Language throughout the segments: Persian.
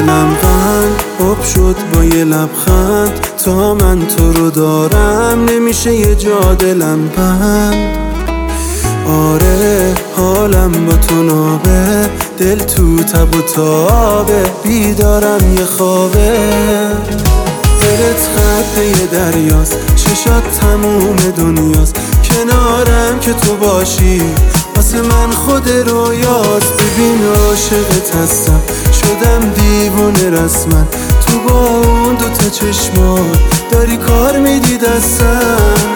دلم قند آب شد با یه لبخند. تا من تو رو دارم نمیشه یه جا دلم بند. آره حالم با تو نابه، دل تو تب و تابه، بیدارم یه خوابه. دلت خط یه دریاست، چشات تموم دنیاست، کنارم که تو باشی واسه من خود رویاست. ببین عاشقت هستم، شدم دیوونه رسما، تو با اون دوتا چشمات داری کار میدی دستم.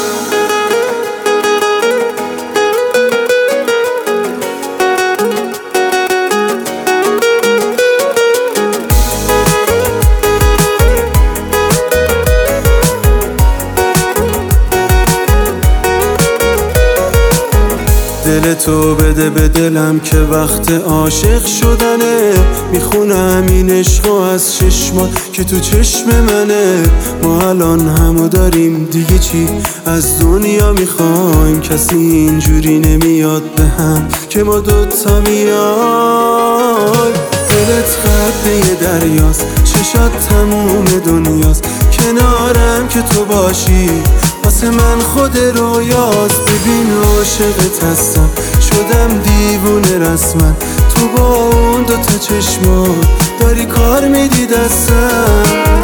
دل تو بده به دلم که وقت عاشق شدنه. میخونم این عشقو از چشمات که تو چشم منه. ما الان همو داریم دیگه چی از دنیا میخوایم؟ کسی اینجوری نمیاد به هم که ما دوتا میایم. دلت خط یه دریاست، چشات تموم دنیاست، کنارم که تو باشی واسه من خود رویاست. ببین عاشقت هستم، شدم دیوونه رسما، تو با اون دوتا چشمات داری کار میدی دستم.